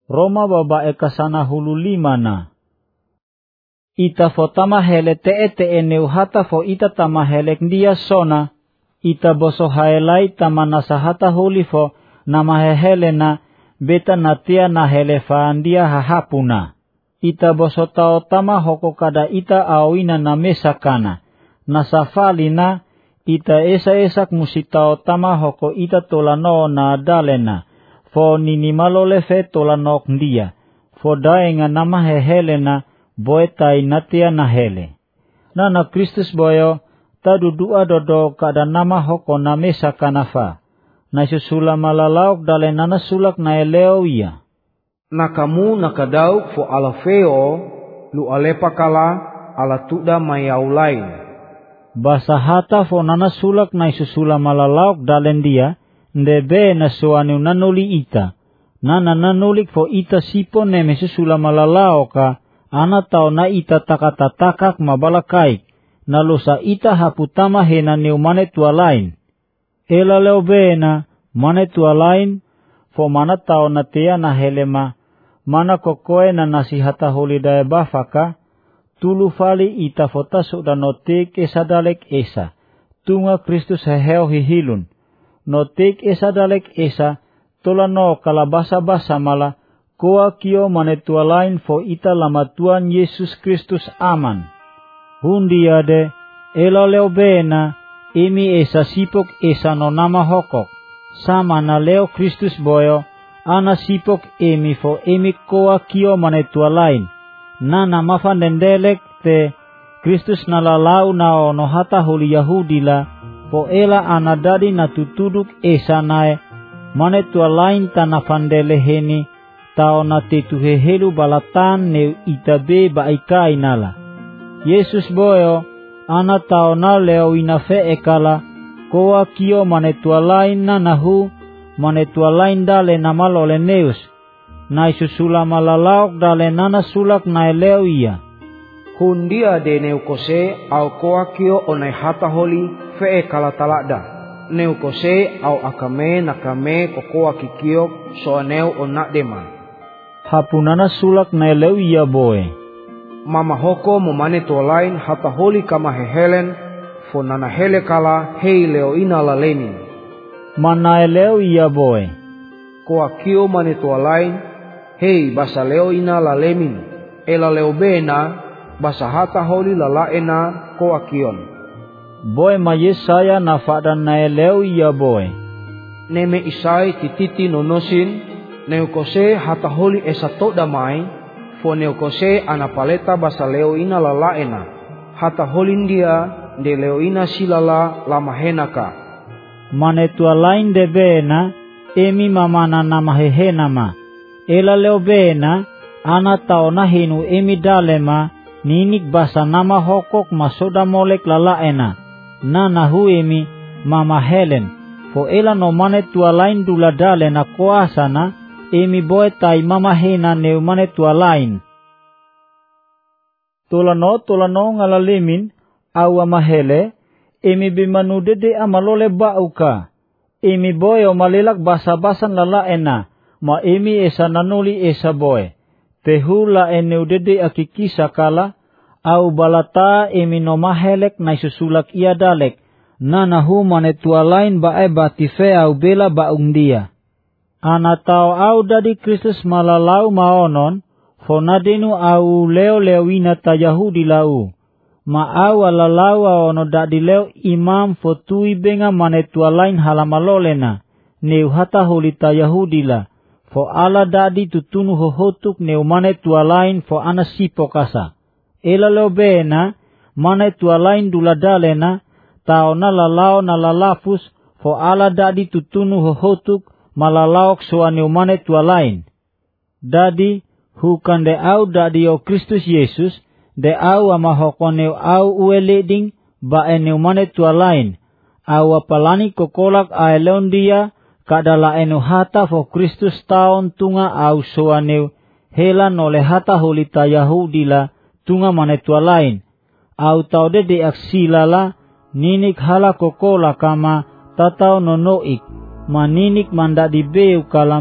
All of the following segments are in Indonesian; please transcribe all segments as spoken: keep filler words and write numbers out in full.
Roma baba eka sana hulu lima na. Ita fo tama hele te ete eneu hata fo ita tama helek dia sona. Ita boso haelai tama nasa hata huli fo nama hehele na beta natia na hele faandia hahapuna. Ita boso tao tama hoko kada ita awina na mesakana. Nasa fali na ita esa esak musitao tama hoko ita tolano na dalena. Fo nini malole fe tolanok dia. Fo daenga nama hehele na boetai natia na hele. Nana Kristus boyo tadu dua dodo kada nama hoko na mesakana fa. Na susula malalaok dale nana sulak na eleo iya. Nakamu nakadauk fo alafeo lu alepakala ala tuda mayaulain. Basa hata fo nana sulak na susula malalaok dalen dia ndebe na suanu nanuli ita. Nana nanulik fo ita sipo neme susula malalaoka ana tau na ita takatatakak mabalakaik. Nalusa ita haputama hena neu mane tua lain. Ela leo bena mane tua lain fo mana tau na tea na helema mana kokoe na nasihata holidaya bafaka tulu fali ita fota suda notik esa dalek esa tunga Kristus heheo hihilun notik esa dalek esa tola no kalabasa basa mala koa kio mane tua lain fo ita lama Tuan Yesus Kristus aman. Hundi ade ela leo bena imi esa sipok esa no nama hokok sama na leo Kristus boyo ana sipok emi fo emi koa kio mane tua lain nana mafandendelek te Kristus nalalau na ono hata huli Yahudi la fo ela ana dadi na tutuduk esa nae mane tua lain tana fandele heni tao na tetuhehelu balatan neu itabe baikai nala. Yesus boyo ana tao na leo inafe ekala koa kio mane tua lain na nahu mane tua lain dale namalole neus na isusula malalaok dale nana sulak na eleo iya. Hundia de neukose au koa kio onai hata holi fe ekala talada. Neukose au akame nakame kokoa kikio so aneu onak dema. Hapunana sulak na eleo iya boe. Mama hoko momane tua lain hata holi kama hehelen fo nana hele kala hei leo ina la lenin. Mana eleo iya boe. Koa kio mane tua lain hei basa leo ina la lemin. Ela leo bena basa hata holi la laena koa kion. Boe ma Yesaya na fadan na eleo iya boe. Neme isai tititi nonosin neukose hata holi esa to damai. Fo neukose anapaleta basa leo ina la laena. Hata holindia de leo ina silala lama henaka. Mane tua lain de bena emi mamana nama hehenama. Ela leo bena ana tau na hinu emi dalema ninik basa nama hokok masoda molek la laena. Nana hu emi mama Helen. Fo ela no mane tua lain dula dale na koasana emi boe tai mama hena neu mane tua lain. Tolano tolano ngalalemin awa mahele emi bimanu dede amalole bauka. Emi boe o malelak basa-basan lala ena ma emi esa nanuli esa boe. Tehu la eneu dede akikisa kala au balata emi no mahelek na susulak ia dalek. Nanahu mane tua lain bae batife au bela baung dia. Ana tau au dadi Kristus malalau maonon, fonadenu au leo lewina ta Yahudi lau. Ma au alalau ono dadi leo imam fotui benga mane tua lain halamalolena, neu hata holita Yahudi la. Fo ala dadi tutunu hohotuk neu mane tua lain fo ana sipokasa. Ela leo bena, mane tua lain duladalena, tau na lalao na lalafus fo ala dadi tutunu hohotuk malalaok soaneu mane tua lain. Dadi hukan de au dadi o Kristus Yesus de au ama hokoneu au ueleding ba eneu mane tua lain. Au apalani kokolak aeleon dia kadala enu hata fo Kristus taon tunga au soaneu hela nole hata holita Yahudi la tunga mane tua lain. Au tau de de aksilala ninik hala kokola kama tatau nonoik. Maninik manda di beu kalama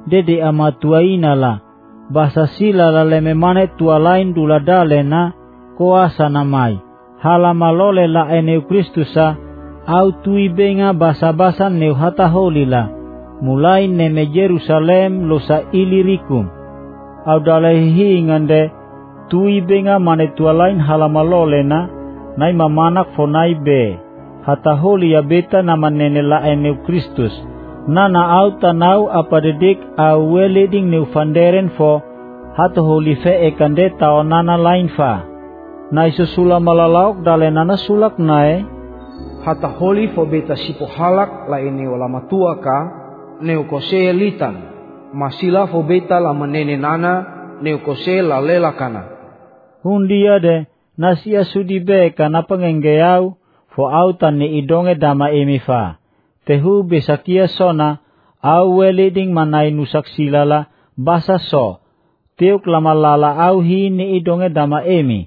dede ama tuaina la. Basa sila la leme mane tua lain dula dale na kuasa namai. Hala malole la eneu Kristusa au tui benga basa-basa neu hata holi la. Mulai neme Jerusalem losa Ilirikum. Au dale hingande tui benga mane tua lain hala malole na nai mamanak fonai be. Hata holi ya beta nama nene la eneu Kristus. Nana au tanau apa dedik au weleding neu vanderen fo hata holi fe ekande tao nana lain fa. Na iso sula malalaok dale nana sulak nae. Hata holi fo beta sipo halak la ini olama tua ka neu kose litan. Masila fo beta la menene nana neu kose la lela kana. Hundia de nasia sudi be kana pengenggeau fo au tan ni idonge dama emi fa. Tehu besakia sona au weleding manai nusak silala basa so. Teuk lama lala au hi ni idonge dama emi.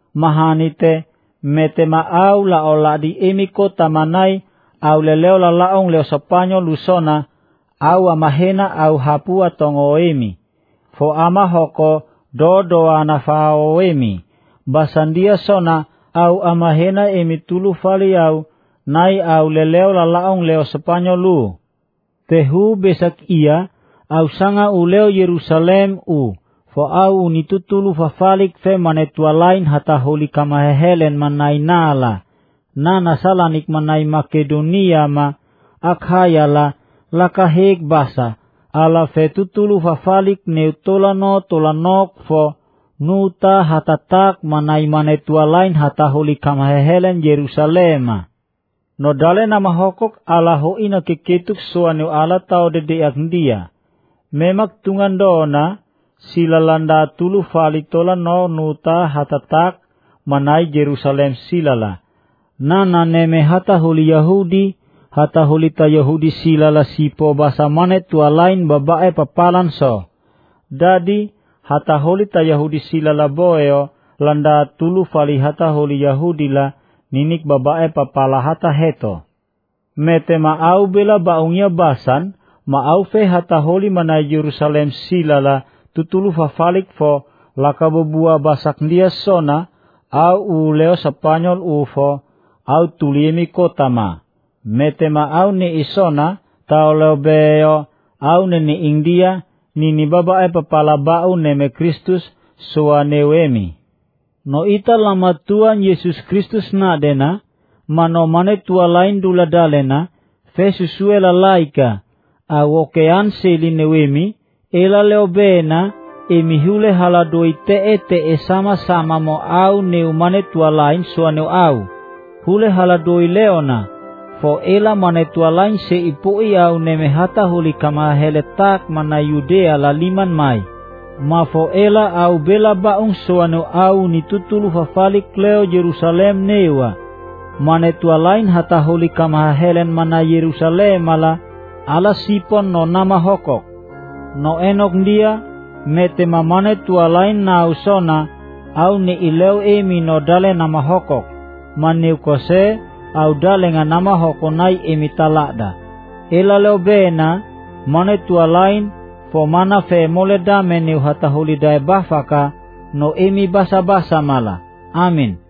Mahanite metema au la ola di emi kota manai au leleo la laong leo Sepanyo lusona au amahena au hapua tongo emi. Fo ama hoko dodo anafao emi. Basandia sona au amahena emi tulu fali au nai au leleo la laong leo Sepanyo lu. Tehu besak ia au sanga uleo Yerusalem u. Fo au nitutulu fafalik fe manetua lain hata holi kamahehelen manai nala. Nana salanik manai Makedonia ma akhaya la lakahek basa. Ala fe tutulu fafalik neutolano tolanok fo nuta hatatak manai manetua lain hata holi kamahehelen Yerusalema. No dale nama hokok ala ho ina keketuk soanu ala tau dede akndia. Memak tungan dona sila landa tulu falitola no nuta hatatak manai Jerusalem silala. Nana neme hata holi Yahudi, hata holi ta Yahudi silala sipo basa mane tua lain babae papalan so. Dadi hata holi ta Yahudi silala boeo landa tulu fali hata holi Yahudi la ninik babae papala hata heto. Mete ma au bela baungnya basan, ma au fe hata holi manai Jerusalem silala tutulu fafalik fo lakabubua basak dia sona au uleo Spanyol ufo au tuliemi kota ma. Mete ma au ni isona tau leo beo au ni ni India nini babae papala bau neme Kristus soa newemi. No ita lama Tuhan Yesus Kristus na dena, mano mane tua lain dula dalena, fe susue la laika, awokean seli newemi, ela leo bena, emi hule haladoi te e te e sama-sama mo au neu mane tua lain soa neu au. Hule haladoi leona, fo ela mane tua lain se ipoi au neme hata huli kama heletak mana Yudea la liman mai. Ma fo ela au bela baung soanu au ni tutulu fafalik leo Jerusalem newa. Mane tua lain hata holi kama helen mana Yerusalem ala ala sipon no nama hokok. No enok dia mete mamane tua lain na usona au ni ileo emi no dale nama hokok. Maniu kose au dale nga nama hokonai emi talada. Ela leo bena mane tua lain fo mana fe mole dame neu hata holi dae bafaka no emi basa-basa mala. Amin.